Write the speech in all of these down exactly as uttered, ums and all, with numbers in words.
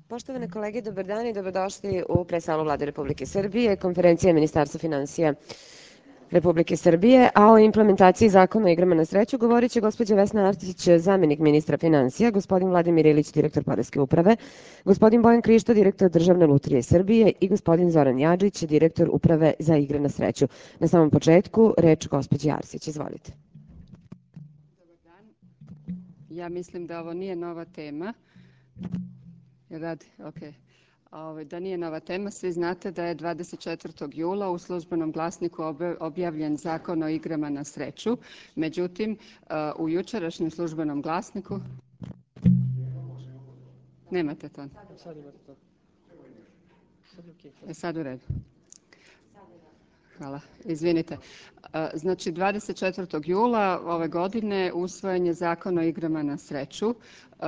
Poštovane kolege, dobar dan i dobrodošli u presalu Vlade Republike Srbije, konferencija Ministarstva finansija Republike Srbije, a o implementaciji Zakona o igrama na sreću govorit će gospođa Vesna Arsić, zamenik ministra finansija, gospodin Vladimir Ilić, direktor Poreske uprave, gospodin Bojan Krišto, direktor Državne lutrije Srbije i gospodin Zoran Jadžić, direktor Uprave za igre na sreću. Na samom početku, reč gospođi Arsić. Izvolite. Dobar dan. Ja mislim da ovo nije nova tema. Radi, ok. Ove, da nije nova tema, svi znate da je dvadeset četvrtog jula u službenom glasniku objavljen Zakon o igrama na sreću. Međutim, u jučerašnjem službenom glasniku... Nemate to? Sad imate to. E sad u redu. Hvala, izvinite. Znači, dvadeset četvrtog jula ove godine usvojen je Zakon o igrama na sreću,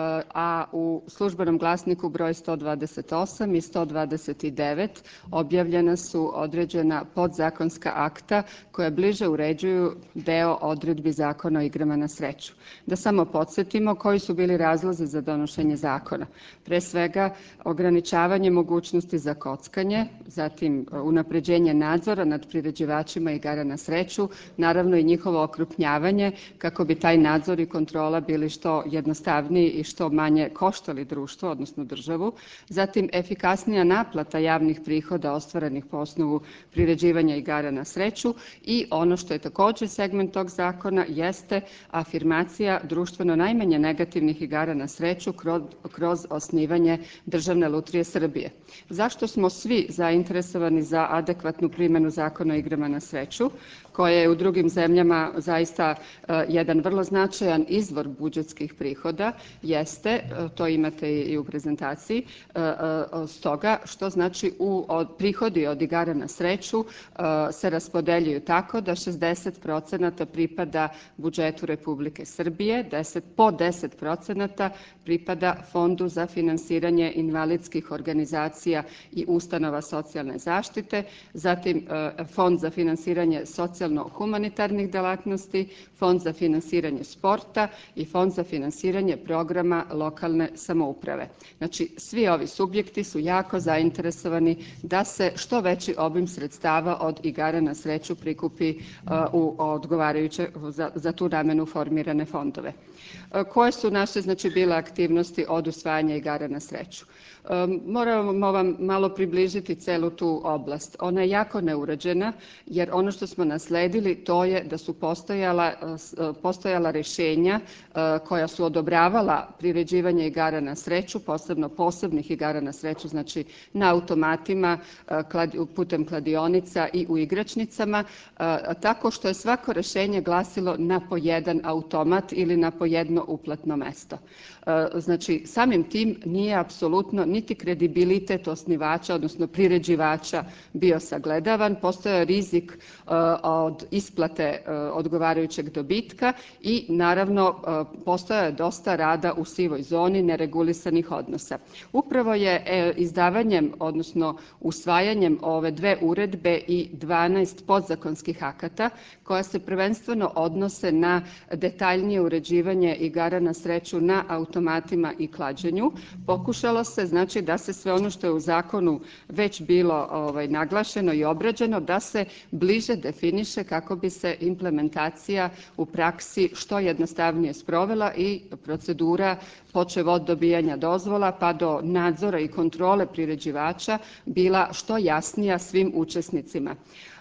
a u službenom glasniku broj sto dvadeset osam i sto dvadeset devet objavljena su određena podzakonska akta koja bliže uređuju deo odredbi Zakona o igrama na sreću. Da samo podsjetimo koji su bili razlozi za donošenje zakona. Pre svega, ograničavanje mogućnosti za kockanje, zatim unapređenje nadzora nad priređivačima igara na sreću, naravno i njihovo okrupnjavanje kako bi taj nadzor i kontrola bili što jednostavniji i što manje koštali društvo, odnosno državu. Zatim, efikasnija naplata javnih prihoda ostvarenih po osnovu priređivanja igara na sreću i ono što je također segment tog zakona jeste afirmacija društveno najmanje negativnih igara na sreću kroz, kroz osnivanje Državne lutrije Srbije. Zašto smo svi zainteresovani za adekvatnu primjenu Zakona o igrama na sreću, koje je u drugim zemljama zaista uh, jedan vrlo značajan izvor budžetskih prihoda, jeste, uh, to imate i u prezentaciji, uh, uh, stoga što znači u od, prihodi od igara na sreću uh, se raspodeljuju tako da šezdeset procenata pripada budžetu Republike Srbije, deset, po deset procenata pripada Fondu za finansiranje invalidskih organizacija i ustanova socijalne zaštite, zatim uh, Fond za finansiranje socijalno-humanitarnih delatnosti, Fond za finansiranje sporta i Fond za finansiranje programa lokalne samouprave. Znači, svi ovi subjekti su jako zainteresovani da se što veći obim sredstava od igara na sreću prikupi uh, u odgovarajuće za, za tu namenu formirane fondove. Uh, koje su naše, znači, bile aktivnosti od usvajanja igara na sreću? Um, moramo vam malo približiti celu tu oblast. Ona je jako neuređena, jer ono što smo nasledili to je da su postojala, postojala rješenja koja su odobravala priređivanje igara na sreću, posebno posebnih igara na sreću, znači na automatima, putem kladionica i u igračnicama, tako što je svako rješenje glasilo na po jedan automat ili na po jedno uplatno mesto. Znači, samim tim nije apsolutno niti kredibilitet osnivača, odnosno priređivača bio sagledavan, postojao je rizik uh, od isplate uh, odgovarajućeg dobitka i naravno uh, postojao je dosta rada u sivoj zoni neregulisanih odnosa. Upravo je e, izdavanjem, odnosno usvajanjem ove dve uredbe i dvanaest podzakonskih akata koja se prvenstveno odnose na detaljnije uređivanje igara na sreću na automatima i klađenju, pokušalo se znači da se sve ono što je u zakonu već bilo ovaj, naglašeno i obrađeno, da se bliže definiše kako bi se implementacija u praksi što jednostavnije sprovela i procedura počev od dobijanja dozvola pa do nadzora i kontrole priređivača bila što jasnija svim učesnicima.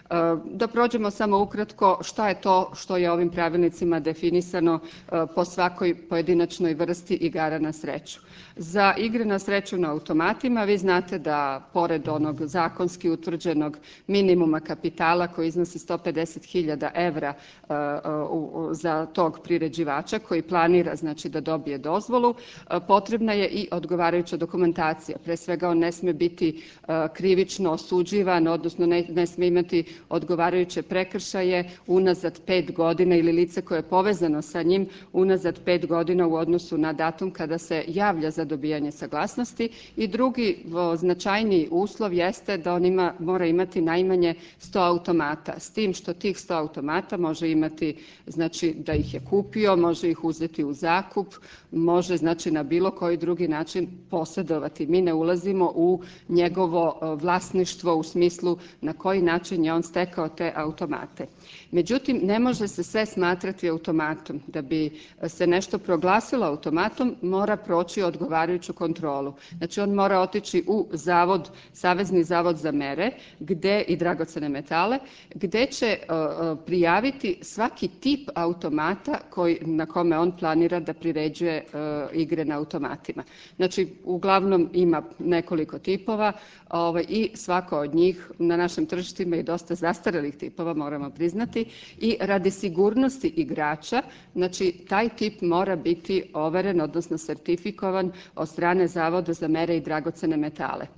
Da prođemo samo ukratko šta je to što je ovim pravilnicima definisano po svakoj pojedinačnoj vrsti igara na sreću. Za igre na sreću na automatima vi znate da pored onog zakonski utvrđenog minimuma kapitala koji iznosi sto pedeset hiljada evra uh, uh, za tog priređivača koji planira znači da dobije dozvolu, uh, potrebna je i odgovarajuća dokumentacija. Pre svega on ne smije biti uh, krivično osuđivan, odnosno ne, ne smije imati odgovarajuće prekršaje unazad pet godina ili lice koje je povezano sa njim unazad pet godina u odnosu na datum kada se javlja za dobijanje saglasnosti. I drugi značajniji uslov jeste da on ima, mora imati najmanje sto automata, s tim što tih sto automata može imati, znači da ih je kupio, može ih uzeti u zakup, može znači na bilo koji drugi način posjedovati. Mi ne ulazimo u njegovo vlasništvo u smislu na koji način je on stekao te automate. Međutim, ne može se sve smatrati automatom. Da bi se nešto proglasilo automatom, mora proći odgovarajuću kontrolu. Znači on mora otići u zavod, Savezni zavod za mere gdje i dragocjene metale, gdje će uh, prijaviti svaki tip automata koji, na kome on planira da priređuje uh, igre na automatima. Znači uglavnom ima nekoliko tipova ovaj, i svako od njih na našem tržištima je dosta zastarelih tipova, moramo priznati, i radi sigurnosti igrača, znači taj tip mora biti overen, odnosno sertifikovan od strane Zavoda za mere i dragocjene metale.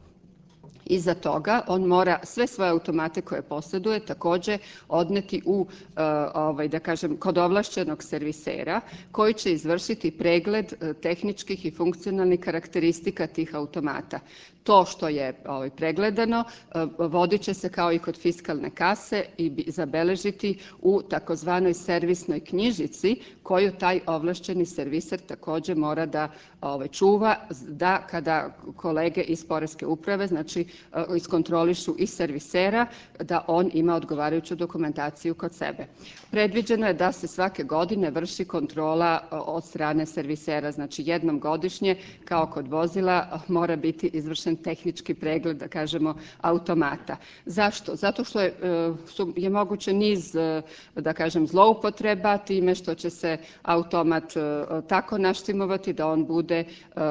Iza toga on mora sve svoje automate koje posjeduje također odneti u, ovaj, da kažem, kod ovlašćenog servisera koji će izvršiti pregled tehničkih i funkcionalnih karakteristika tih automata. To što je ovaj, pregledano vodit će se kao i kod fiskalne kase i zabeležiti u takozvanoj servisnoj knjižici koju taj ovlašteni serviser također mora da ovaj, čuva, da kada kolege iz Poreske uprave, znači iskontrolišu i servisera, da on ima odgovarajuću dokumentaciju kod sebe. Predviđeno je da se svake godine vrši kontrola od strane servisera, znači jednom godišnje kao kod vozila mora biti izvršen tehnički pregled, da kažemo, automata. Zašto? Zato što je, su, je moguće niz, da kažem, zloupotreba time što će se automat tako naštimovati da on bude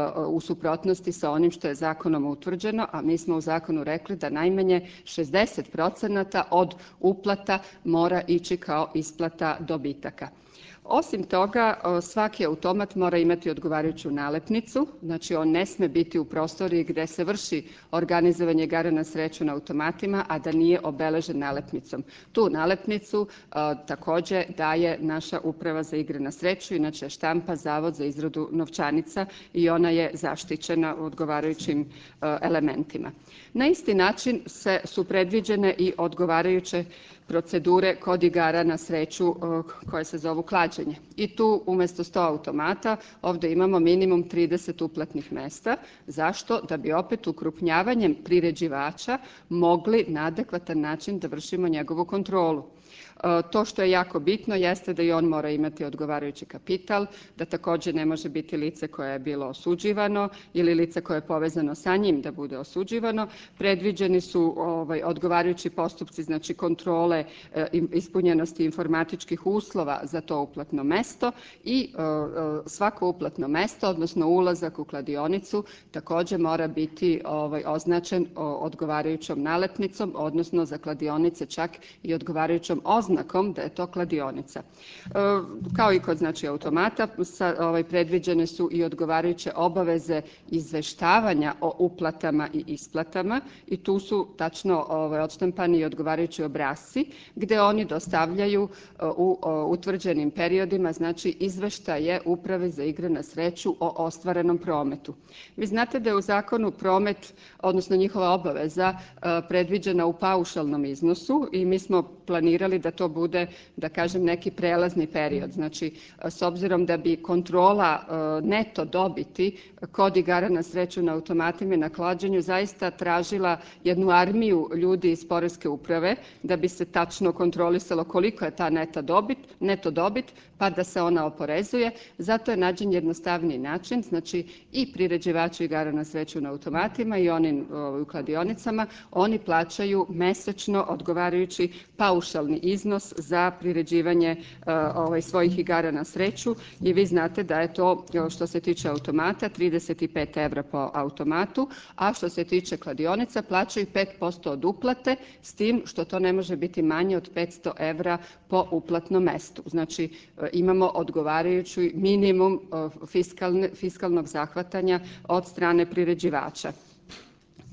u suprotnosti sa onim što je zakonom utvrđeno, a mi smo u zakonu rekli da najmanje šezdeset procenata od uplata mora ići kao isplata dobitaka. Osim toga, svaki automat mora imati odgovarajuću nalepnicu, znači on ne smije biti u prostoriji gdje se vrši organizovanje igara na sreću na automatima, a da nije obeležen nalepnicom. Tu nalepnicu a, također daje naša uprava za igre na sreću, inače štampa Zavod za izradu novčanica i ona je zaštićena odgovarajućim a, elementima. Na isti način se, su predviđene i odgovarajuće procedure kod igara na sreću koje se zovu klađenje. I tu umjesto sto automata ovdje imamo minimum trideset uplatnih mjesta. Zašto? Da bi opet ukrupnjavanjem priređivača mogli na adekvatan način da vršimo njegovu kontrolu. To što je jako bitno jeste da i on mora imati odgovarajući kapital, da također ne može biti lice koje je bilo osuđivano ili lice koje je povezano sa njim da bude osuđivano. Predviđeni su ovaj, odgovarajući postupci, znači kontrole e, ispunjenosti informatičkih uslova za to uplatno mesto i e, svako uplatno mesto, odnosno ulazak u kladionicu također mora biti ovaj, označen odgovarajućom nalepnicom, odnosno za kladionice čak i odgovarajućom oznakom oznakom da je to kladionica. E, kao i kod znači automata sa, ovaj, predviđene su i odgovarajuće obaveze izveštavanja o uplatama i isplatama i tu su tačno ovaj, odštampani i odgovarajući obrasci gdje oni dostavljaju u o, utvrđenim periodima znači izveštaje Uprave za igre na sreću o ostvarenom prometu. Vi znate da je u zakonu promet, odnosno njihova obaveza predviđena u paušalnom iznosu i mi smo planirali da to bude, da kažem, neki prelazni period. Znači, s obzirom da bi kontrola neto dobiti kod igara na sreću na automatima i na klađenju zaista tražila jednu armiju ljudi iz Poreske uprave da bi se tačno kontrolisalo koliko je ta neta dobit, neto dobit, pa da se ona oporezuje. Zato je nađen jednostavniji način, znači i priređivači igara na sreću na automatima i oni u kladionicama, oni plaćaju mesečno odgovarajući paušalni iznos za priređivanje uh, ovaj, svojih igara na sreću i vi znate da je to što se tiče automata trideset pet evra po automatu, a što se tiče kladionica plaćaju pet posto od uplate s tim što to ne može biti manje od petsto evra po uplatnom mestu. Znači uh, imamo odgovarajući minimum uh, fiskalne, fiskalnog zahvatanja od strane priređivača.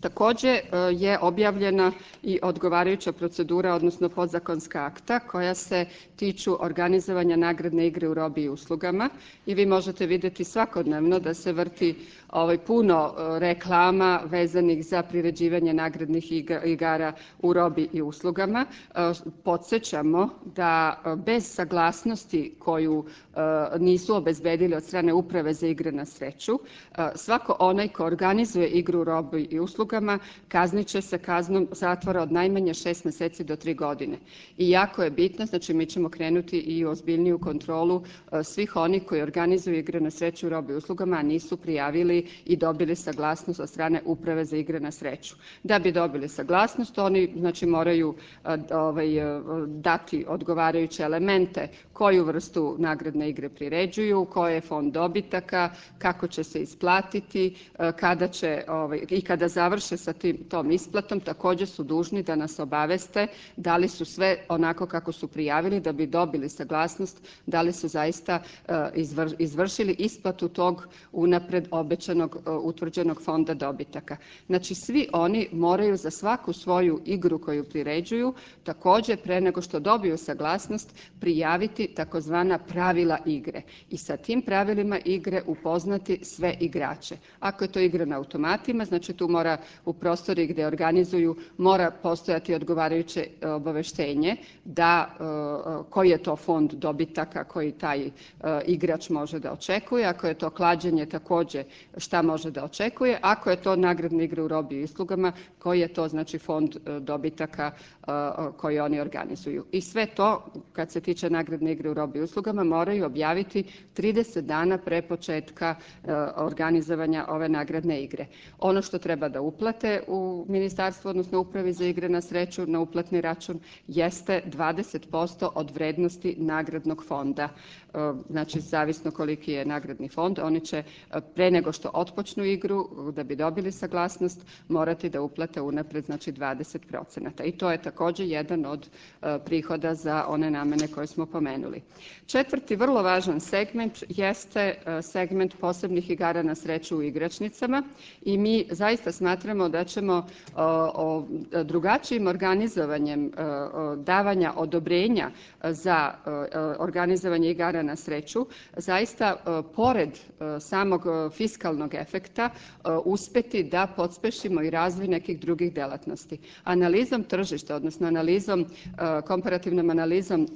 Također je objavljena i odgovarajuća procedura, odnosno podzakonska akta koja se tiču organizovanja nagradne igre u robi i uslugama i vi možete vidjeti svakodnevno da se vrti ovaj, puno reklama vezanih za priređivanje nagradnih igara u robi i uslugama. Podsjećamo da bez saglasnosti koju nisu obezbedili od strane Uprave za igre na sreću, svako onaj ko organizuje igru u robi i uslugama kaznit će se kaznom zatvora od najmanje šest mjeseci do tri godine. I jako je bitno, znači mi ćemo krenuti i u ozbiljniju kontrolu svih onih koji organizuju igre na sreću u robi i uslugama, a nisu prijavili i dobili saglasnost od strane Uprave za igre na sreću. Da bi dobili saglasnost, oni znači moraju ovaj, dati odgovarajuće elemente koju vrstu nagradne igre priređuju, koji je fond dobitaka, kako će se isplatiti, kada će ovaj, i kada završe sa tim, tom isplatom, također su dužni da nas obaveste da li su sve onako kako su prijavili da bi dobili saglasnost, da li su zaista izvršili isplatu tog unaprijed obećanog utvrđenog fonda dobitaka. Znači svi oni moraju za svaku svoju igru koju priređuju također pre nego što dobiju saglasnost prijaviti takozvana pravila igre i sa tim pravilima igre upoznati sve igrače. Ako je to igra na automatima, znači tu mora u prostori gdje organizuju mora postojati odgovarajuće obaveštenje da koji je to fond dobitaka koji taj igrač može da očekuje. Ako je to klađenje, također šta može da očekuje. Ako je to nagradna igra u robi i uslugama, koji je to znači fond dobitaka koji oni organizuju. I sve to kad se tiče nagradne igre u robi i uslugama moraju objaviti trideset dana pre početka organizovanja ove nagradne igre. Ono što treba da uplate u ministarstvu, odnosno Upravi za igre na sreću na uplatni račun jeste dvadeset posto od vrednosti nagradnog fonda. Znači, zavisno koliki je nagradni fond, oni će pre nego što otpočnu igru, da bi dobili saglasnost, morati da uplate unapred, znači dvadeset procenata. I to je također jedan od prihoda za one namene koje smo pomenuli. Četvrti vrlo važan segment jeste segment posebnih igara na sreću u igračnicama i mi zaista smatramo da ćemo drugačijim organizovanjem davanja odobrenja za organizovanje igara na sreću zaista pored samog fiskalnog efekta uspjeti da pospešimo i razvoj nekih drugih delatnosti. Analizom tržišta, odnosno analizom, komparativnom analizom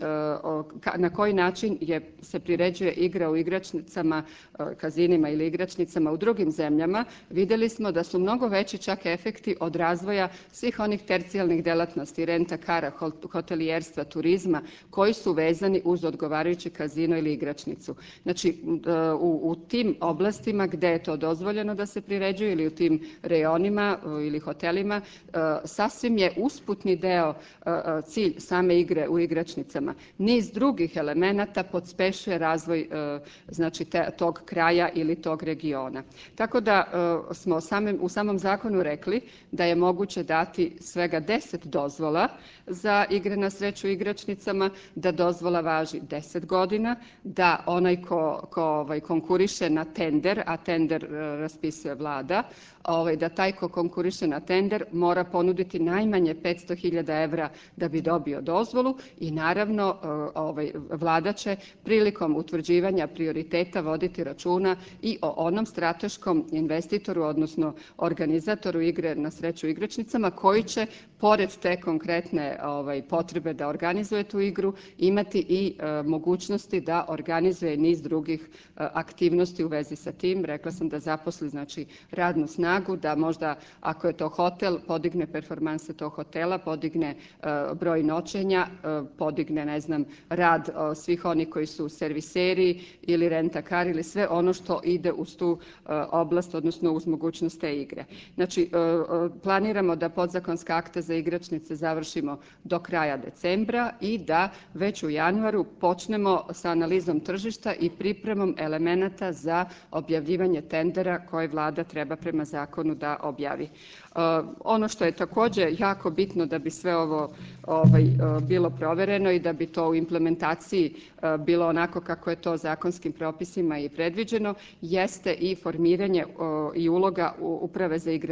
na koji način je, se priređuje igra u igračnicama, kazinima ili igračnicama u drugim zemljama, vidjeli smo da su mnogo veći čak efekti od razvoja svih onih tercijalnih delatnosti, renta kara, hotelijerstva, turizma, koji su vezani uz odgovarajući kazino ili igračnicu. Znači, u, u tim oblastima gdje je to dozvoljeno da se priređuje ili u tim rejonima ili hotelima, sasvim je usputni deo cilj same igre u igračnicama. Niz drugih elemenata pospešuje razvoj znači te, tog kraja ili tog regiona. Tako da smo samim, u samom zakonu rekli da je moguće dati svega deset dozvola za igre na sreću u igračnicama, da dozvola važi deset godina, da onaj ko, ko ovaj, konkuriše na tender, a tender raspisuje vlada, ovaj, da taj ko konkuriše na tender mora ponuditi najmanje petsto hiljada evra da bi dobio dozvolu i naravno ovaj, vlada će prilikom utvrđivanja prioriteta voditi računa i o onom strateškom investitoru, odnosno organizatoru igre na sreću u igračnicama koji će pored te konkretne ovaj, potrebe da organizuje tu igru imati i e, mogućnosti da organizuje niz drugih e, aktivnosti u vezi sa tim. Rekla sam da zaposli znači radnu snagu, da možda ako je to hotel podigne performanse tog hotela, podigne e, broj noćenja, e, podigne ne znam rad e, svih onih koji su serviseri ili rentakar ili sve ono što ide uz tu e, oblast, odnosno uz mogućnost te igre. Znači, e, planiramo da podzakonska akta za igračnice završimo do kraja decembra i da već u januaru počnemo sa analizom tržišta i pripremom elemenata za objavljivanje tendera koje vlada treba prema zakonu da objavi. Ono što je također jako bitno da bi sve ovo ovaj, bilo provjereno i da bi to u implementaciji bilo onako kako je to zakonskim propisima i predviđeno, jeste i formiranje i uloga Uprave za igre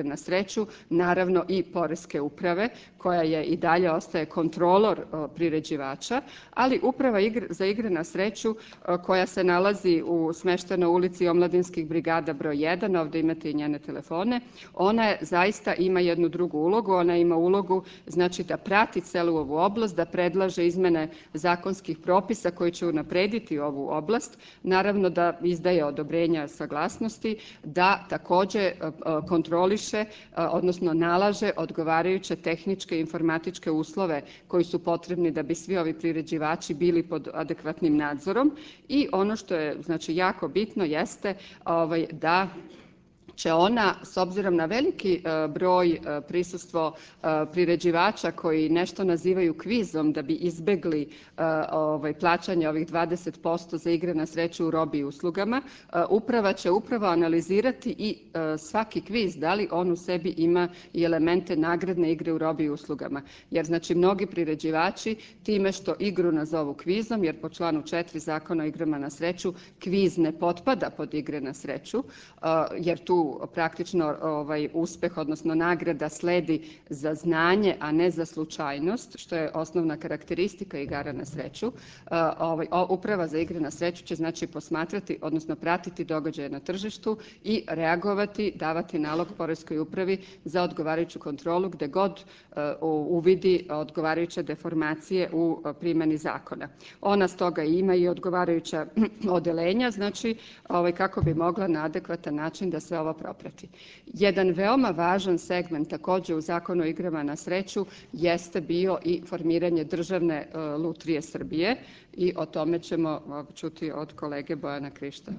na sreću, naravno i Poreske uprave koja je i dalje ostaje kontrolor priređivača, ali Uprava za igre na sreću koja se nalazi u smeštenoj ulici Omladinskih brigada broj jedan, ovdje imate i njene telefone, ona je, zaista ima jednu drugu ulogu, ona ima ulogu znači da prati celu ovu oblast, da predlaže izmene zakonskih propisa koji će unaprediti ovu oblast, naravno da izdaje odobrenja saglasnosti, da također kontroliše, odnosno nalaže odgovarajuće tehničke i informatičke uslove koji su potrebni da bi svi ovi priređivači bili pod adekvatnim nadzorom i ono što je znači jako bitno jeste ovaj, da će ona, s obzirom na veliki broj prisustvo priređivača koji nešto nazivaju kvizom da bi izbegli ovaj, plaćanje ovih dvadeset posto za igre na sreću u robi i uslugama, uprava će upravo analizirati i svaki kviz, da li on u sebi ima i elemente nagradne igre u robi i uslugama. Jer znači mnogi priređivači time što igru nazovu kvizom, jer po članu četiri Zakona o igrama na sreću kviz ne potpada pod igre na sreću, jer tu praktično ovaj, uspeh, odnosno nagrada sledi za znanje, a ne za slučajnost, što je osnovna karakteristika igara na sreću. Ovaj, Uprava za igre na sreću će znači posmatrati, odnosno pratiti događaje na tržištu i reagovati, davati nalog Poreskoj upravi za odgovarajuću kontrolu gdje god uvidi odgovarajuće deformacije u primjeni zakona. Ona stoga ima i odgovarajuća odeljenja, znači ovaj, kako bi mogla na adekvatan način da se ovo proprati. Jedan veoma važan segment također u Zakonu o igrama na sreću jeste bio i formiranje Državne lutrije Srbije i o tome ćemo čuti od kolege Bojana Krišta.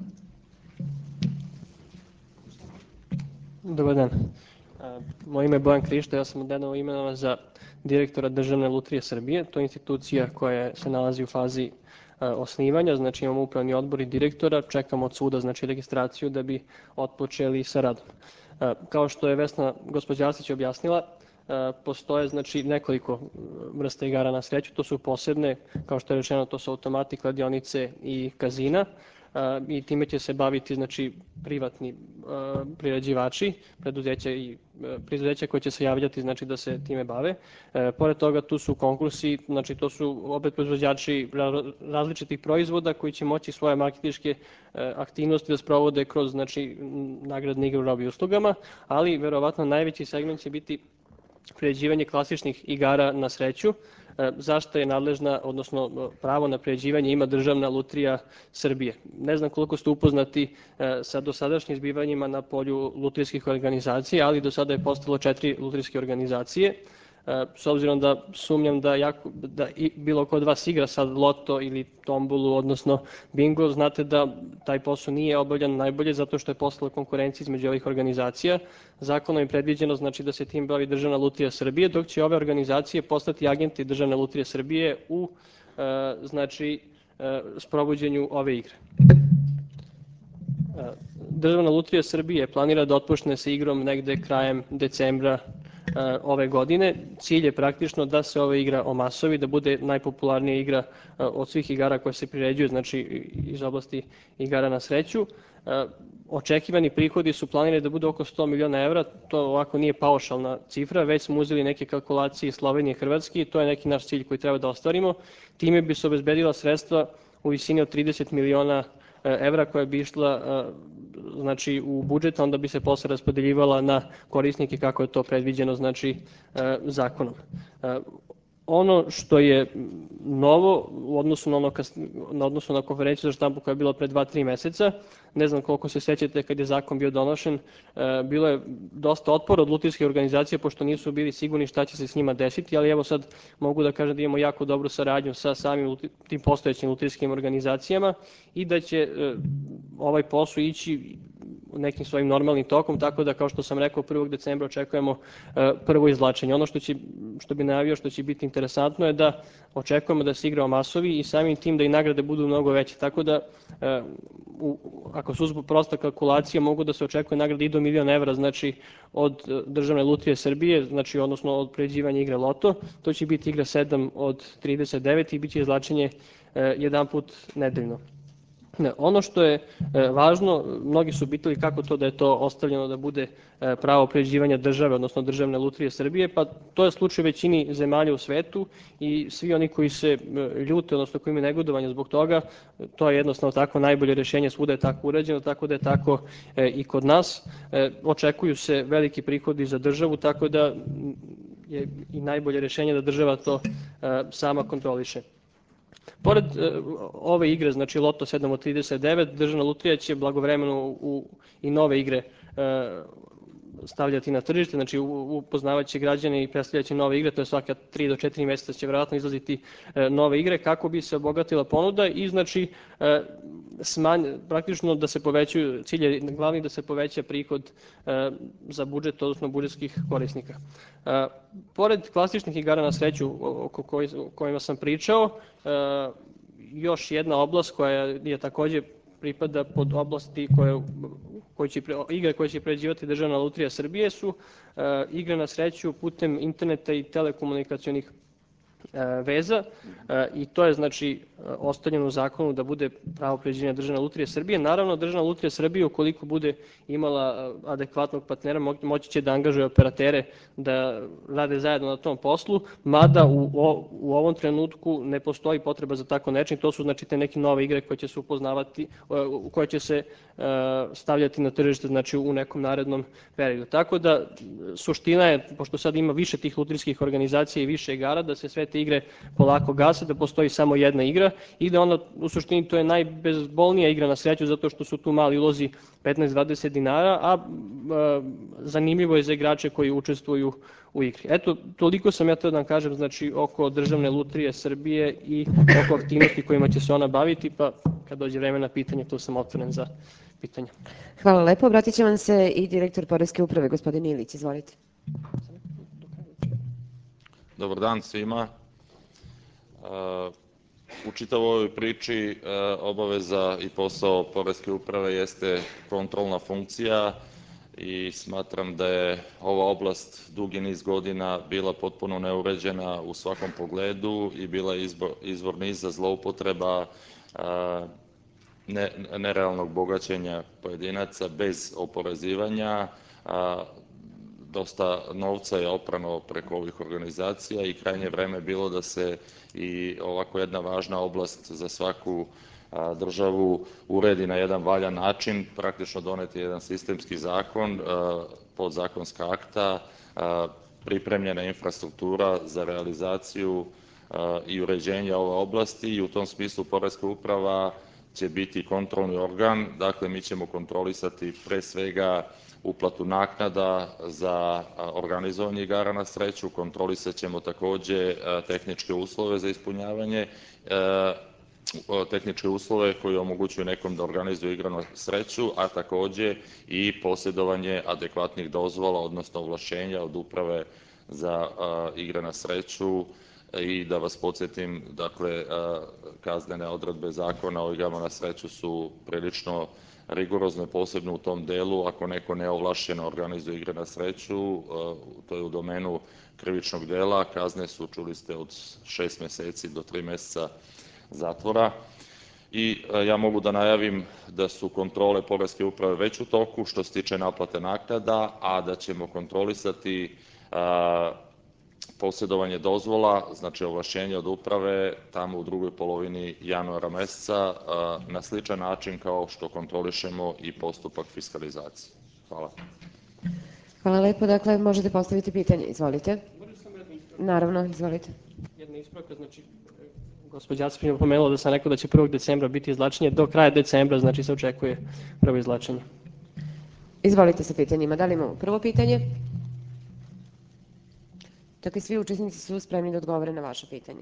Dobar dan. Moje ime je Bojan Krišta, ja sam nedavno imenovan za direktora Državne lutrije Srbije. To je institucija koja se nalazi u fazi osnivanja, znači imamo upravni odbor i direktora, čekamo od suda znači registraciju da bi otpočeli sa radom. Kao što je Vesna gospođa Arsić objasnila, postoje znači nekoliko vrsta igara na sreću, to su posebne, kao što je rečeno, to su automati, kladionice i kazina i time će se baviti znači privatni priređivači, preduzeća i preduzeća koje će se javljati znači da se time bave. Pored toga tu su konkursi, znači to su opet proizvođači različitih proizvoda koji će moći svoje marketinške aktivnosti da sprovode kroz znači nagradne igre u robi i uslugama, ali verovatno najveći segment će biti priređivanje klasičnih igara na sreću, zašto je nadležna, odnosno pravo na priređivanje ima Državna lutrija Srbije. Ne znam koliko ste upoznati sa dosadašnjim zbivanjima na polju lutrijskih organizacija, ali do sada je postalo četiri lutrijske organizacije. S obzirom da sumnjam da, jako, da i bilo ko od vas igra sad loto ili tombolu, odnosno bingo, znate da taj posao nije obavljan najbolje zato što je postala konkurencija između ovih organizacija. Zakonom je predviđeno znači da se tim bavi Državna lutrija Srbije, dok će ove organizacije postati agenti Državne lutrije Srbije u znači sprovođenju ove igre. Državna lutrija Srbije planira da otpočne sa igrom negde krajem decembra ove godine. Cilj je praktično da se ova igra omasovi, da bude najpopularnija igra od svih igara koje se priređuju, znači iz oblasti igara na sreću. Očekivani prihodi su planirani da bude oko sto miliona evra, to ovako nije paušalna cifra, već smo uzeli neke kalkulacije iz Slovenije i Hrvatske i to je neki naš cilj koji treba da ostvarimo. Time bi se obezbedila sredstva u visini od trideset miliona evra koja bi išla znači u budžet, onda bi se posle raspodeljivala na korisnike kako je to predviđeno znači zakonom. Ono što je novo u odnosu na, ono, na odnosu na konferenciju za štampu koja je bila pre dva, tri meseca, ne znam koliko se sjećate kad je zakon bio donošen, bilo je dosta otpora od lutrijskih organizacija pošto nisu bili sigurni šta će se s njima desiti, ali evo sad mogu da kažem da imamo jako dobru saradnju sa samim tim postojećim lutrijskim organizacijama i da će ovaj posao ići nekim svojim normalnim tokom, tako da kao što sam rekao prvog decembra očekujemo prvo izvlačenje. Ono što, će, što bi najavio, što će biti interesantno je da očekujemo da se igra o masovi i samim tim da i nagrade budu mnogo veće, tako da u, ako su uzbu prosta kalkulacija mogu da se očekuje nagrade i do milion evra, znači od Državne lutrije Srbije, znači odnosno od priređivanja igre loto, to će biti igra sedam od trideset devet i bit će izvlačenje jedan put nedeljno. Ne, ono što je e, važno, mnogi su pitali kako to da je to ostavljeno da bude e, pravo pređivanja države, odnosno Državne lutrije Srbije, pa to je slučaj većini zemalja u svetu i svi oni koji se e, ljute, odnosno koji imaju negodovanje zbog toga, to je jednostavno tako najbolje rešenje, svuda je tako urađeno, tako da je tako e, i kod nas. E, očekuju se veliki prihodi za državu, tako da je i najbolje rešenje da država to e, sama kontroliše. Pored e, ove igre, znači Loto sedam od trideset devet, Državna lutrija će blagovremeno u, i nove igre e, stavljati na tržište, znači upoznavaće građane i predstavljaće nove igre, to je svaka tri do četiri mjeseca će vjerojatno izlaziti e, nove igre kako bi se obogatila ponuda i znači e, smanj, praktično da se povećaju, cilj je glavni da se poveća prihod e, za budžet, odnosno budžetskih korisnika. E, pored klasičnih igara na sreću o, koj, o kojima sam pričao, e, još jedna oblast koja je takođe pripada pod oblasti koje, koje će, igre koje će pređivati Državna lutrija Srbije su uh, igre na sreću putem interneta i telekomunikacionih veza i to je znači ostavljeno u zakonu da bude pravo pređivanja Državne lutrije Srbije. Naravno, Državna lutrija Srbije ukoliko bude imala adekvatnog partnera moći će da angažuje operatere da rade zajedno na tom poslu, mada u, u ovom trenutku ne postoji potreba za tako nečim. To su znači te neke nove igre koje će se upoznavati, koje će se stavljati na tržište znači u nekom narednom periodu. Tako da suština je, pošto sad ima više tih lutrijskih organizacija i više igara, da se sve te igre polako gase, da postoji samo jedna igra i da onda u suštini to je najbezbolnija igra na sreću zato što su tu mali ulozi petnaest do dvadeset dinara, a, a zanimljivo je za igrače koji učestvuju u igri. Eto, toliko sam ja to da vam kažem znači oko Državne lutrije Srbije i oko aktivnosti kojima će se ona baviti, pa kad dođe vreme na pitanje, tu sam otvoren za pitanja. Hvala lepo. Obratit će vam se i direktor Poreske uprave, gospodin Ilić. Izvolite. Dobar dan svima. U čitavoj ovoj priči obaveza i posao Poreske uprave jeste kontrolna funkcija i smatram da je ova oblast dugi niz godina bila potpuno neuređena u svakom pogledu i bila izbor, izvor niza zloupotreba, ne, nerealnog bogaćenja pojedinaca bez oporezivanja. Dosta novca je oprano preko ovih organizacija i krajnje vreme bilo da se i ovako jedna važna oblast za svaku državu uredi na jedan valjan način, praktično doneti jedan sistemski zakon, podzakonska akta, pripremljena infrastruktura za realizaciju i uređenje ove oblasti i u tom smislu Poreska uprava će biti kontrolni organ, dakle mi ćemo kontrolisati pre svega uplatu naknada za organizovanje igara na sreću, kontrolisat ćemo takođe tehničke uslove za ispunjavanje, tehničke uslove koji omogućuju nekom da organizuje igru na sreću, a takođe i posjedovanje adekvatnih dozvola, odnosno ovlašćenja od uprave za igre na sreću. I da vas podsjetim, dakle, kaznene odredbe zakona o igrama na sreću su prilično rigorozne, posebno u tom delu. Ako neko neovlašćeno organizuje igre na sreću, to je u domenu krivičnog dela, kazne su, čuli ste, od šest meseci do tri meseca zatvora. I ja mogu da najavim da su kontrole Poreske uprave već u toku što se tiče naplate naknada, a da ćemo kontrolisati posjedovanje dozvola, znači ovlašćenje od uprave, tamo u drugoj polovini januara meseca, na sličan način kao što kontrolišemo i postupak fiskalizacije. Hvala. Hvala lepo. Dakle, možete postaviti pitanje. Izvolite. Naravno, izvolite. Jedna ispravka, znači, gospođa Asprin je pomenula da sam rekao da će prvog decembra biti izvlačenje, do kraja decembra, znači se očekuje prvo izvlačenje. Izvolite sa pitanjima. Da li imamo prvo pitanje? Dakle, svi učesnici su spremni da odgovore na vaše pitanje.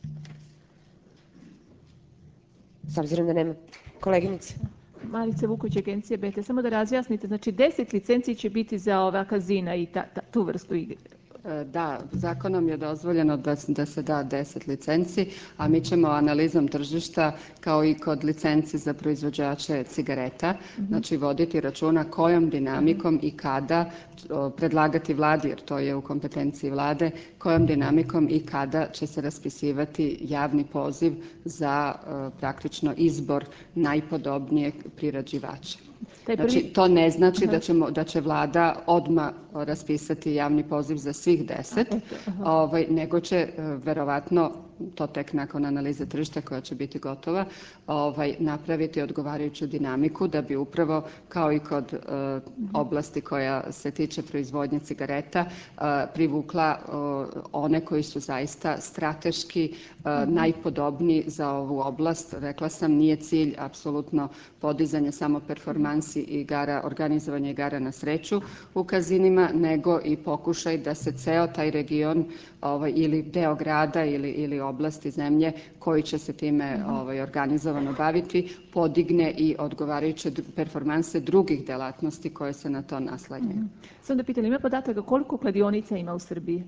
S obzirom da nema koleginice. Marica Vuković, agencija B T. Samo da razjasnite, znači deset licenci će biti za ova kazina i ta, ta, tu vrstu igre. Da, zakonom je dozvoljeno da, da se da deset licenci, a mi ćemo analizom tržišta kao i kod licenci za proizvođače cigareta, znači voditi računa kojom dinamikom i kada o, predlagati vladi, jer to je u kompetenciji vlade, kojom dinamikom i kada će se raspisivati javni poziv za o, praktično izbor najpodobnijeg priređivača. Taj Znači, prvi... to ne znači Aha. da, ćemo, da će vlada odmah raspisati javni poziv za svih deset, A, eto, aha. ovaj, nego će e, verovatno, to tek nakon analize tržišta koja će biti gotova, ovaj, napraviti odgovarajuću dinamiku da bi upravo kao i kod e, oblasti koja se tiče proizvodnje cigareta e, privukla e, one koji su zaista strateški e, najpodobniji za ovu oblast. Rekla sam, nije cilj apsolutno podizanje samo performansi igara, organizovanje igara na sreću u kazinima, nego i pokušaj da se ceo taj region ovaj, ili deo grada ili, ili oblasti zemlje koji će se time ovaj, organizovano baviti podigne i odgovarajuće performanse drugih delatnosti koje se na to naslanjaju. Samo da pitam, ima podataka koliko kladionica ima u Srbiji?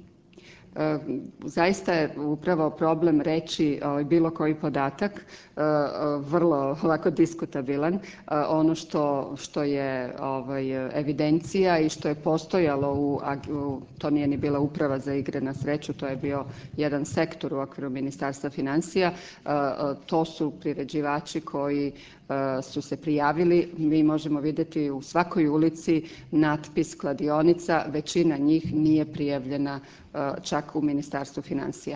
E, zaista je upravo problem reći ovaj, bilo koji podatak e, vrlo ovako diskutabilan. E, ono što, što je ovaj, evidencija i što je postojalo u, u, to nije ni bila uprava za igre na sreću, to je bio jedan sektor u okviru Ministarstva financija, e, to su priređivači koji su se prijavili. Mi možemo vidjeti u svakoj ulici natpis kladionica, većina njih nije prijavljena čak u Ministarstvu financija.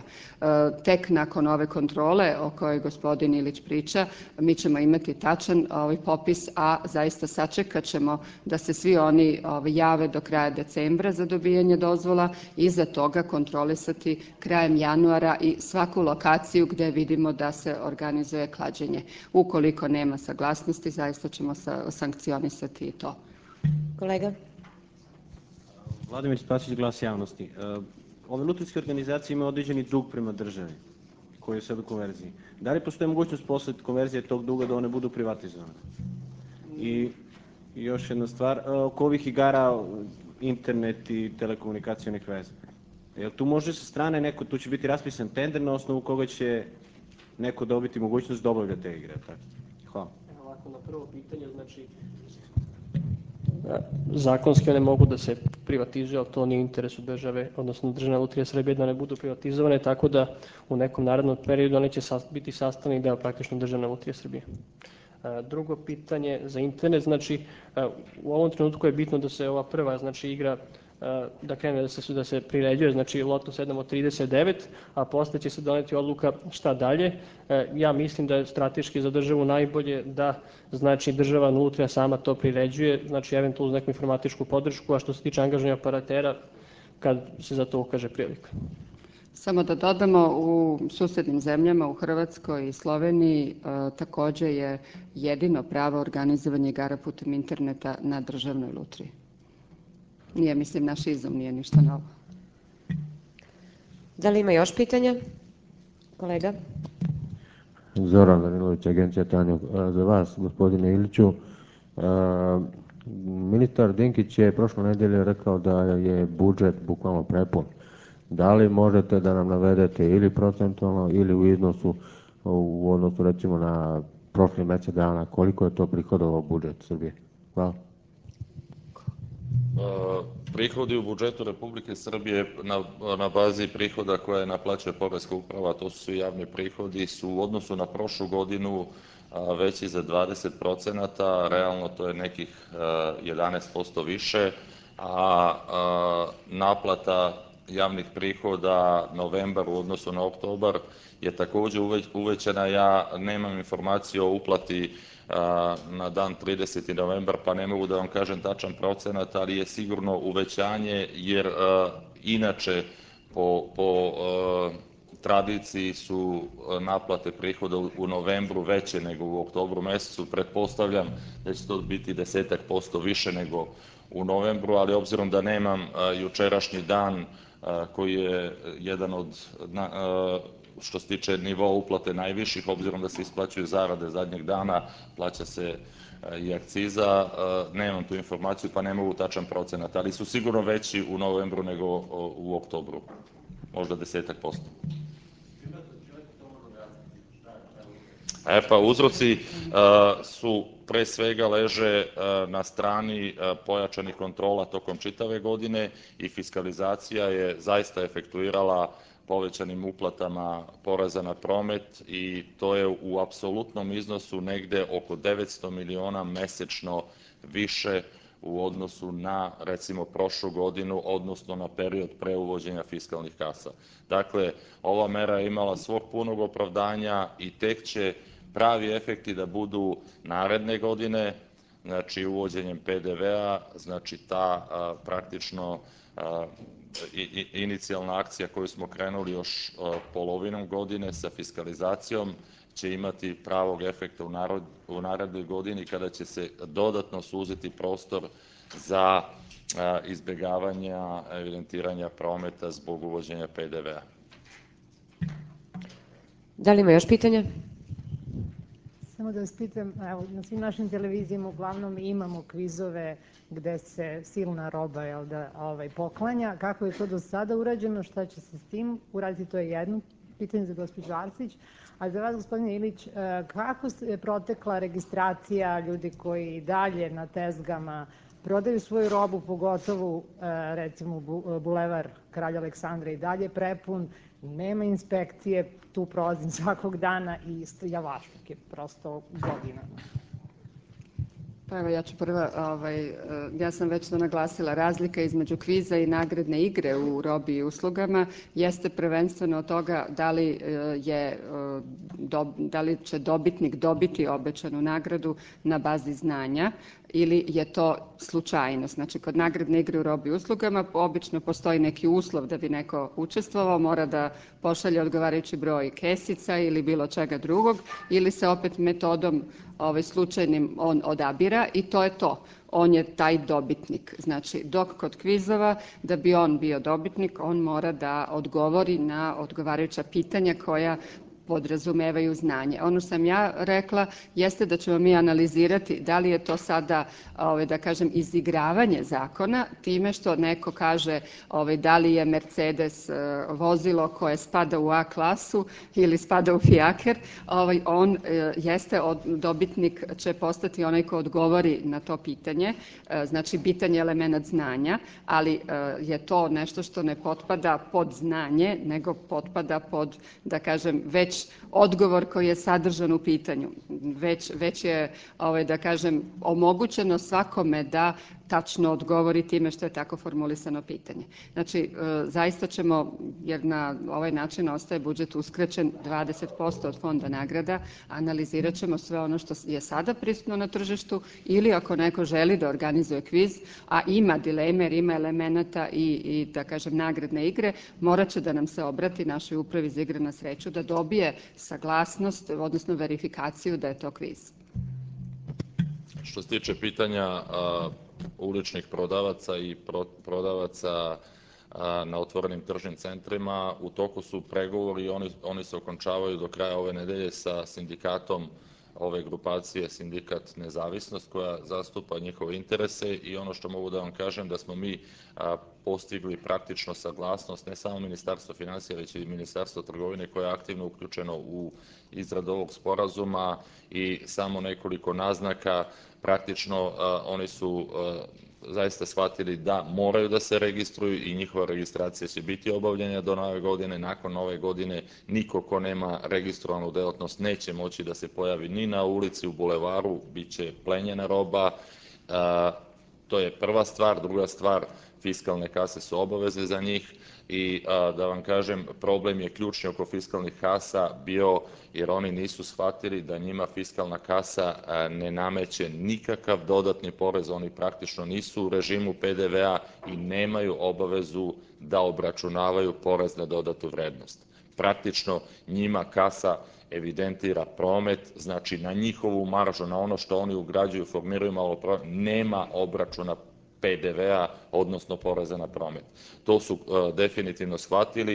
Tek nakon ove kontrole o kojoj gospodin Ilić priča, mi ćemo imati tačan ovaj popis, a zaista sačekat ćemo da se svi oni ovaj, jave do kraja decembra za dobijanje dozvola i za toga kontrolisati krajem januara i svaku lokaciju gdje vidimo da se organizuje klađenje. Ukoliko nema saglasnosti, zaista ćemo sa, sankcionisati i to. Kolega? Vladimir Spasić, Glas javnosti. Ove lutrijske organizacije imaju određeni dug prema državi koji je sad u konverziji. Da li postoji mogućnost posle konverzije tog duga da one budu privatizovane? I još jedna stvar, oko ovih igara, internet i telekomunikacijonih veza. Jel tu može sa strane neko, tu će biti raspisan tender na osnovu koga će neko dobiti mogućnost da obavlja te igre? Tako? Hvala. Ovako, na prvo pitanje, znači, zakonski one mogu da se privatizuju, ali to nije u interesu države, odnosno Državne lutrije Srbije da ne budu privatizovane, tako da u nekom narednom periodu one će biti sastavni deo praktično Državne lutrije Srbije. Drugo pitanje za internet, znači u ovom trenutku je bitno da se ova prva znači igra da krene da se, da se priređuje, znači Loto sedam od trideset devet, a posle će se doneti odluka šta dalje. Ja mislim da je strateški za državu najbolje da znači država lutrija sama to priređuje, znači eventualno uz neku informatičku podršku, a što se tiče angažovanja operatera, kad se za to ukaže prilika. Samo da dodamo, u susednim zemljama, u Hrvatskoj i Sloveniji, e, također je jedino pravo organizovanje igara putem interneta na Državnoj lutriji. Nije, mislim, naš izum, nije ništa novo. Da li ima još pitanja? Kolega? Zoran Danilović, Agencija Tanjug. Za vas, gospodine Iliću, ministar Dinkić je prošle nedelje rekao da je budžet bukvalno prepun. Da li možete da nam navedete ili procentualno ili u iznosu u odnosu recimo na prošli mjesec dana koliko je to prihodovao budžet Srbije? Hvala. Prihodi u budžetu Republike Srbije na, na bazi prihoda koje naplaćuje Poreska uprava, to su svi javni prihodi, su u odnosu na prošlu godinu veći za dvadeset procenata, realno to je nekih jedanaest posto više, a naplata javnih prihoda novembar u odnosu na oktobar je također uvećana. Ja nemam informaciju o uplati na dan trideseti novembar, pa ne mogu da vam kažem tačan procenat, ali je sigurno uvećanje, jer inače po, po tradiciji su naplate prihoda u novembru veće nego u oktobru mjesecu. Pretpostavljam da će to biti desetak posto više nego u novembru, ali obzirom da nemam jučerašnji dan koji je jedan od što se tiče nivoa uplate najviših, obzirom da se isplaćuju zarade zadnjeg dana, plaća se i akciza, nemam tu informaciju pa ne mogu tačan procenat, ali su sigurno veći u novembru nego u oktobru, možda desetak posto. E pa uzroci su pre svega leže na strani pojačanih kontrola tokom čitave godine i fiskalizacija je zaista efektuirala povećanim uplatama poreza na promet i to je u apsolutnom iznosu negde oko devetsto miliona mesečno više u odnosu na, recimo, prošlu godinu, odnosno na period pre uvođenja fiskalnih kasa. Dakle, ova mera je imala svog punog opravdanja i tek će pravi efekti da budu naredne godine, znači uvođenjem P D V-a, znači ta praktično inicijalna akcija koju smo krenuli još polovinom godine sa fiskalizacijom će imati pravog efekta u narednoj godini kada će se dodatno suziti prostor za izbjegavanja evidentiranja prometa zbog uvođenja P D V-a. Da li ima još pitanja? Samo da vas pitam, evo, na svim našim televizijama uglavnom imamo kvizove gde se silna roba jel, da, ovaj, poklanja. Kako je to do sada urađeno, šta će se s tim uraditi, to je jedno pitanje za gospođu Arsić. A za vas, gospodine Ilić, kako je protekla registracija ljudi koji dalje na tezgama prodaju svoju robu, pogotovo recimo Bulevar Kralja Aleksandra i dalje prepun, nema inspekcije, tu prolazim svakog dana i javašluk je prosto godinama. Pa evo ja ću prva, ovaj, ja sam već to naglasila, razlika između kviza i nagradne igre u robi i uslugama jeste prvenstveno od toga da li, je, da li će dobitnik dobiti obećanu nagradu na bazi znanja ili je to slučajnost. Znači, kod nagradne igre u robi i uslugama obično postoji neki uslov da bi neko učestvovao, mora da pošalje odgovarajući broj kesica ili bilo čega drugog, ili se opet metodom ovaj, slučajnim on odabira i to je to. On je taj dobitnik. Znači, dok kod kvizova, da bi on bio dobitnik, on mora da odgovori na odgovarajuća pitanja koja podrazumevaju znanje. Ono što sam ja rekla jeste da ćemo mi analizirati da li je to sada, ovaj, da kažem, izigravanje zakona time što neko kaže ovaj, da li je Mercedes vozilo koje spada u A klasu ili spada u fijaker, ovaj, on jeste od, dobitnik će postati onaj ko odgovori na to pitanje, znači bitan je element znanja, ali je to nešto što ne potpada pod znanje, nego potpada pod, da kažem, već odgovor koji je sadržan u pitanju. Već, već je, ovaj, da kažem, omogućeno svakome da tačno odgovori time što je tako formulisano pitanje. Znači, zaista ćemo, jer na ovaj način ostaje budžet uskraćen dvadeset posto od fonda nagrada, analizirat ćemo sve ono što je sada prisutno na tržištu ili ako neko želi da organizuje kviz, a ima dileme, jer ima elemenata i, i da kažem, nagradne igre, morat će da nam se obrati našoj upravi za igre na sreću da dobije saglasnost, odnosno verifikaciju da je to kviz. Što se tiče pitanja uličnih prodavaca i prodavaca na otvorenim tržnim centrima, u toku su pregovori i oni, oni se okončavaju do kraja ove nedelje sa sindikatom ove grupacije, Sindikat Nezavisnost, koja zastupa njihove interese i ono što mogu da vam kažem da smo mi postigli praktično saglasnost ne samo Ministarstvo finansija, već i Ministarstvo trgovine koje je aktivno uključeno u izradu ovog sporazuma i samo nekoliko naznaka, praktično oni su zaista shvatili da moraju da se registruju i njihova registracija će biti obavljena do nove godine. Nakon nove godine niko ko nema registrovanu delatnost neće moći da se pojavi ni na ulici, u bulevaru, bit će plenjena roba. To je prva stvar. Druga stvar, fiskalne kase su obavezne za njih i da vam kažem, problem je ključni oko fiskalnih kasa bio jer oni nisu shvatili da njima fiskalna kasa ne nameće nikakav dodatni porez, oni praktično nisu u režimu P D V-a i nemaju obavezu da obračunavaju porez na dodatu vrednost. Praktično njima kasa evidentira promet, znači na njihovu maržu, na ono što oni ugrađuju, formiraju malo promet, nema obračuna P D V-a, odnosno poreza na promet. To su definitivno shvatili.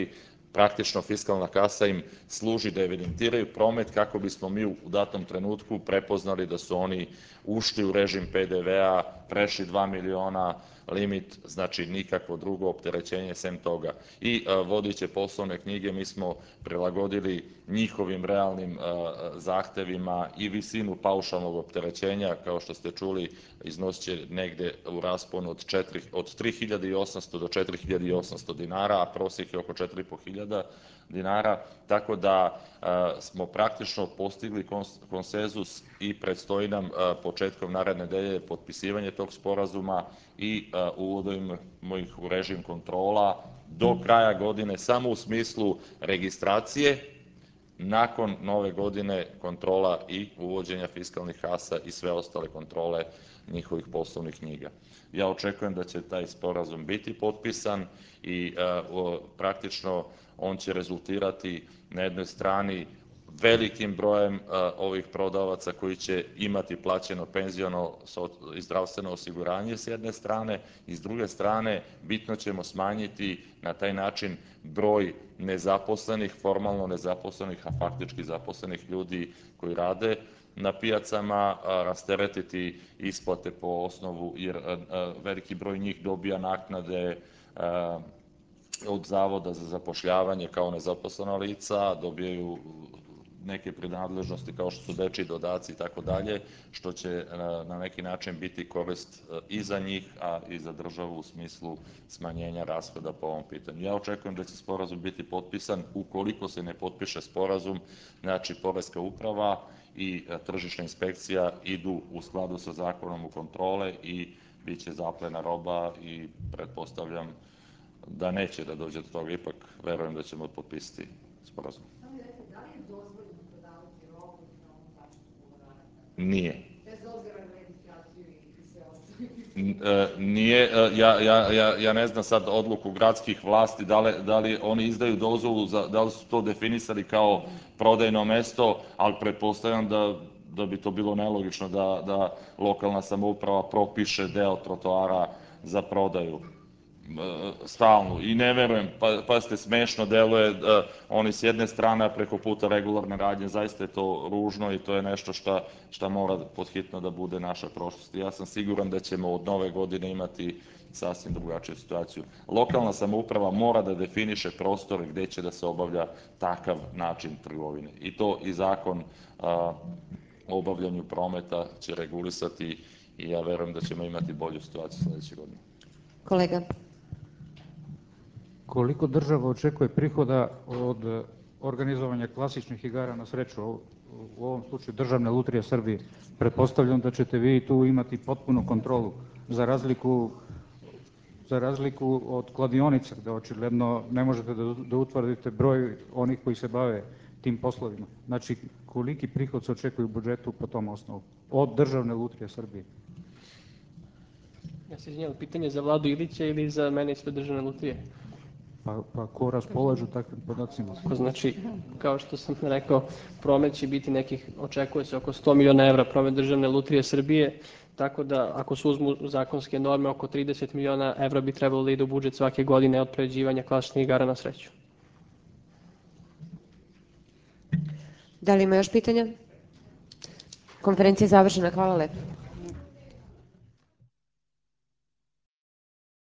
praktično fiskalna kasa im služi da evidentiraju promet kako bismo mi u datom trenutku prepoznali da su oni ušli u režim P D V-a, prešli dva miliona limit, znači nikakvo drugo opterećenje sem toga. I vodiće poslovne knjige mi smo prilagodili njihovim realnim zahtevima i visinu paušalnog opterećenja, kao što ste čuli, iznosit negde u rasponu od tri hiljade osamsto do četiri hiljade osamsto dinara, a prosjek je oko četiri i po hiljada dinara, tako da smo praktično postigli konsenzus i predstoji nam početkom naredne nedelje potpisivanje tog sporazuma i uvodimo ih u režim kontrola do kraja godine samo u smislu registracije, nakon nove godine kontrola i uvođenja fiskalnih kasa i sve ostale kontrole njihovih poslovnih knjiga. Ja očekujem da će taj sporazum biti potpisan i praktično on će rezultirati na jednoj strani velikim brojem ovih prodavaca koji će imati plaćeno penziono i zdravstveno osiguranje s jedne strane i s druge strane bitno ćemo smanjiti na taj način broj nezaposlenih, formalno nezaposlenih, a faktički zaposlenih ljudi koji rade na pijacama, rasteretiti isplate po osnovu, jer veliki broj njih dobija naknade od Zavoda za zapošljavanje kao nezaposlena lica, dobijaju neke prinadležnosti kao što su dečiji dodaci i tako dalje, što će na neki način biti korist i za njih, a i za državu u smislu smanjenja rashoda po ovom pitanju. Ja očekujem da će sporazum biti potpisan. Ukoliko se ne potpiše sporazum, znači Poreska uprava i tržišna inspekcija idu u skladu sa zakonom u kontrole i bit će zaplena roba i pretpostavljam da neće da dođe do toga, ipak verujem da ćemo potpisati sporazum. Nije. Nije, ja ne znam sad odluku gradskih vlasti, da li oni izdaju dozvolu, da li su to definisali kao prodajno mesto, ali pretpostavljam da bi to bilo nelogično da lokalna samouprava propiše deo trotoara za prodaju stalnu i ne verujem, pazite, smešno deluje, oni s jedne strane, a preko puta regularne radnje, zaista je to ružno i to je nešto šta mora podhitno da bude naša prošlost. Ja sam siguran da ćemo od nove godine imati sasvim drugačiju situaciju. Lokalna samouprava mora da definiše prostore gde će da se obavlja takav način trgovine i to i zakon o obavljanju prometa će regulisati i ja verujem da ćemo imati bolju situaciju sledeće godine. Kolega. Koliko država očekuje prihoda od organizovanja klasičnih igara na sreću, u ovom slučaju Državne lutrije Srbije? Pretpostavljam da ćete vi tu imati potpunu kontrolu, za razliku od kladionica, gde očigledno ne možete da utvrdite broj onih koji se bave tim poslovima. Znači, koliki prihod se očekuje u budžetu po tom osnovu od Državne lutrije Srbije? Ja se izvinjam, pitanje za Vladu Ilića ili za mene ispred Državne lutrije? Pa ko raspolažu takvim podacima? Znači, kao što sam rekao, promet će biti nekih, očekuje se oko sto miliona evra promet Državne lutrije Srbije, tako da ako se uzmu zakonske norme, oko trideset miliona evra bi trebalo da ide u budžet svake godine od priređivanja klasičnih igara na sreću. Da li ima još pitanja? Konferencija je završena, hvala lepo.